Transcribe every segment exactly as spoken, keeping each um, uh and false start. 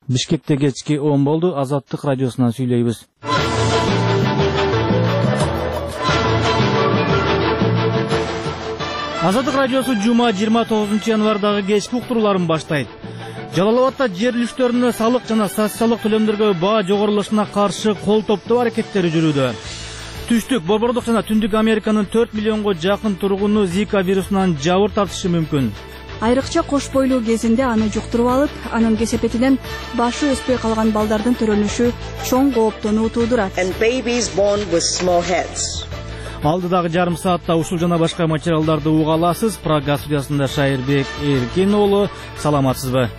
Бишкекте кечки он болду. Азаттык радиосунан сүйлөйбүз. Азаттык радиосу жума жыйырма тогузунчу январдагы кечки уктурууларын баштайт. Жалал-Абадта жер үлүштөрүнө салык жана социалдык төлөмдөргө баа жогорулашына каршы кол топтоо аракеттери жүрүүдө. Түштүк, Борбордук жана Түндүк Американын төрт миллионго жакын тургуну Зика вирусунан жабыр тартышы мүмкүн. Айрыкча кош бойлуу кезинде аны жуктуруп алып, анын кесепетинен башы өспөй калган балдардын төрөлүшү чоң кооптонуу туудурат. Алдыдагы жарым саатта ушул жана башка материалдарды уга аласыз. Прага студиясында Шайырбек Эркин уулу, саламатсызбы?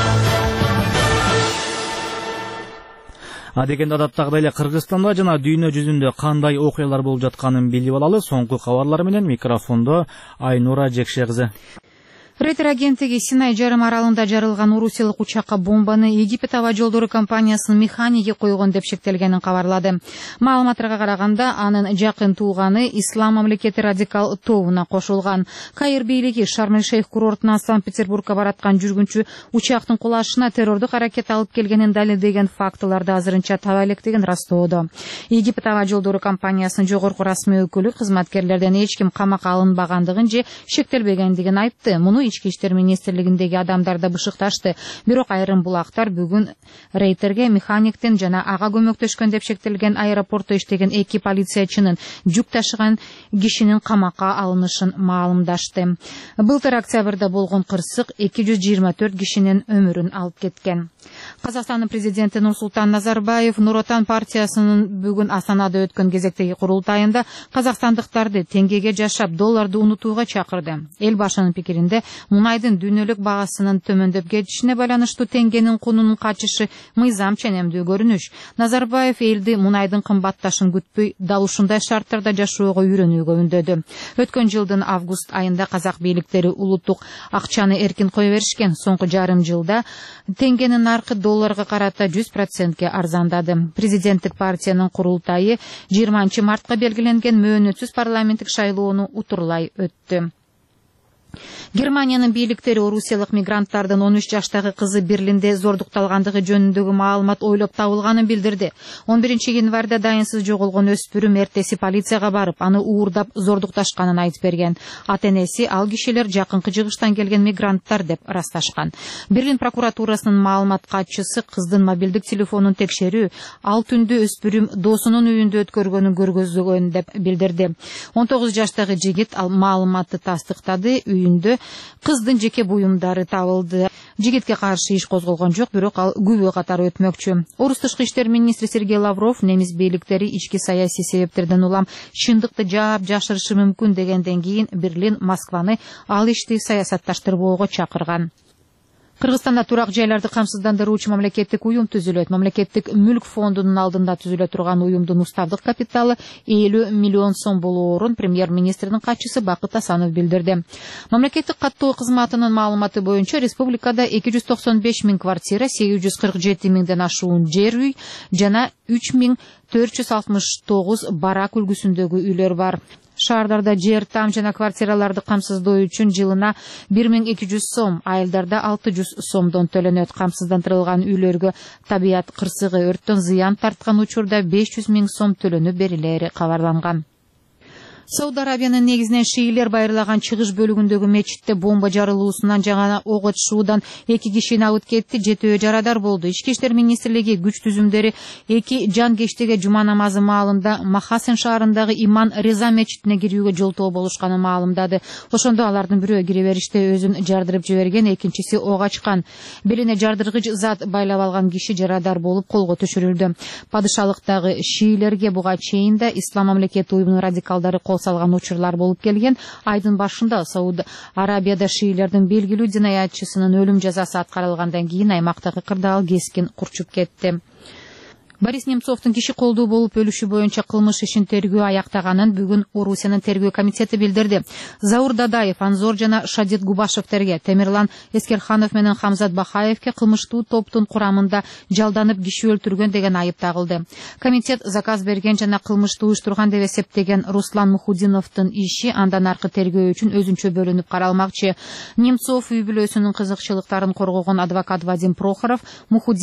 Адегенде адаттагыдай эле Кыргызстанда жана дүйнө жүзүндө кандай окуялар болуп жатканын билип алалы. Соңку кабарлар менен микрофондо Айнура Жекше кызы. Рейтер агенттиги Синай жарым аралында жарылган урусиялык учакка бомбаны Египет аба жолдору компаниясынын механиги койгон деп шектелгенин кабарлады. Маалыматтарга караганда, анын жакын тууганы Ислам мамлекети радикал тобуна кошулган. Каир бийлиги Шарм-эль-Шейх курортунан Санкт-Петербургка бараткан жүргүнчү учактын кулашына террордук аракет алып келгенин далилдеген фактыларды азырынча таба электигин растоодо. Египет аба жолдору компаниясынын жогорку расмий өкүлү кызматкерлерден эч ким камакка алынбагандыгын же шектелбегендигин айтты. Муну Ички иштер министрлигиндеги адамдар да бышыкташты. Бирок айрым булактар бүгүн Рейтерге механиктен жана ага көмөктөшкөн деп шектелген аэропортто иштеген эки полициячынын жүк ташыган кишинин камакка алынышын маалымдашты. Былтыр октябрда болгон кырсык эки жүз жыйырма төрт кишинин өмүрүн алып кеткен. Казакстандын президенти Нурсултан Назарбаев Нур Отан партиясынын бүгүн Астанада өткөн кезектеги курултайында казакстандыктарды теңгеге жашап, долларды унутууга чакырды. Эл башынын пикиринде мунайдын дүйнөлүк багасынын төмөндөп кетишине байланыштуу теңгенин кунунун качышы мыйзам ченемдүү көрүнүш. Назарбаев элди мунайдын кымбатташын күтпөй, дал ушундай шарттарда жашоого үйрөнүүгө үндөдү. Өткөн жылдын август айында казак бийликтери улуттук акчаны эркин кое беришкен. Соңку жарым жылда теңгенин наркы долларга карата жүз процентке арзандады. Президенттик партиянын курултайы жыйырманчы мартка белгиленген мөөнөтсүз парламенттик шайлоону утурлай өттү. Германиянын бийликтери орусиялык мигранттардын он үч жаштагы кызы Берлинде зордукталгандыгы жөнүндөгү маалымат ойлоп табылганын билдирди. он биринчи январда дайынсыз жоголгон өспүрүм эртеси полицияга барып, аны уурдап зордукташканын айтып берген. Ата-энеси ал кишилер жакынкы жыгыштан келген мигранттар деп ырасташкан. Берлин прокуратурасынын маалымат катчысы кыздын мобилдик телефонун текшерүү ал түндү өспүрүм досунун үйүндө өткөргөнүн көргөзгөн деп билдирди. он тогуз жаштагы жигит ал маалыматты тастыктады. Үйүндө кыздын жеке буюмдары табылды. Жигитке каршы иш козголгон жок, бирок ал күбө катары өтмөкчү. Орус тышкы иштер министри Сергей Лавров немис бийликтери ички саясий себептерден улам чындыкты жаап жашырышы мүмкүн дегенден кийин Берлин Москваны ал ишти саясатташтырбоого чакырган. Кыргызстанда турак жайларды камсыздандыруучу мамлекеттик уюм түзүлөт. Мамлекеттик мүлк фондунун алдында түзүлө турган уюмдун уставдык капиталы элүү миллион сом болоорун премьер-министрдин катчысы Бакыт Асанов билдирди. Мамлекеттик каттоо кызматынын маалыматы боюнча республикада эки жүз токсон беш миң квартира, сегиз жүз кырк жети миңден ашуун жер үй жана үч миң төрт жүз алтымыш тогуз барак үлгүсүндөгү үйлөр бар. Шаардарда жер, там жана квартираларды камсыздоо үчүн жылына бир миң эки жүз сом, айылдарда алты жүз сомдон төлөнөт. Камсыздандырылган үйлөргө табият кырсыгы, өрттөн зыян тарткан учурда беш жүз миң сом төлөнүп берилери кабарланган. Сауд Арабиянын негизинен шиилер байырлаган чыгыш бөлүгүндөгү мечитте бомба жарылуусунан жана ок атышуудан эки кишини алып кетти, жетөө жарадар болду. Ички иштер министрлиги күч түзүмдөрү эки жанкештеге жума намазы маалында Махасен шаарындагы Иман Реза мечитине кирүүгө жолтоо болушканын маалымдады. Ошондо алардын бирөө кире бериште өзүн жардырып жиберген, экинчиси ок ачкан. Белине жардыргыч зат байлап алган киши жарадар болуп колго түшүрүлдү. Падышалыктагы шиилерге буга чейин да Ислам мамлекети уюмунун радикалдары салган учурлар болуп келген. Айдын башында Сауд Арабияда шиилердин белгилүү динаятчысынын өлүм жазасы аткарылгандан кийин аймактагы кырдаал кескин курчуп кетти. Борис Немцовдун киши колдуу болуп өлүшү боюнча кылмыш ишин тергөө аяктаганын бүгүн Орусиянын тергөө комитети билдирди. Заур Дадаев, Анзор жана Шадит Губашевтерге, Темирлан Эскерханов менен Хамзат Бахаевке кылмыштуу топтун курамында жалданып киши өлтүргөн деген айып тагылды. Комитет заказ берген жана кылмышты уюштурган деп эсептеген Руслан Мухудиновдун иши андан аркы тергөө үчүн өзүнчө бөлүнүп каралмакчы. Немцов үй бүлөсүнүн кызыкчылыктарын коргогон адвокат Вадим Прохоров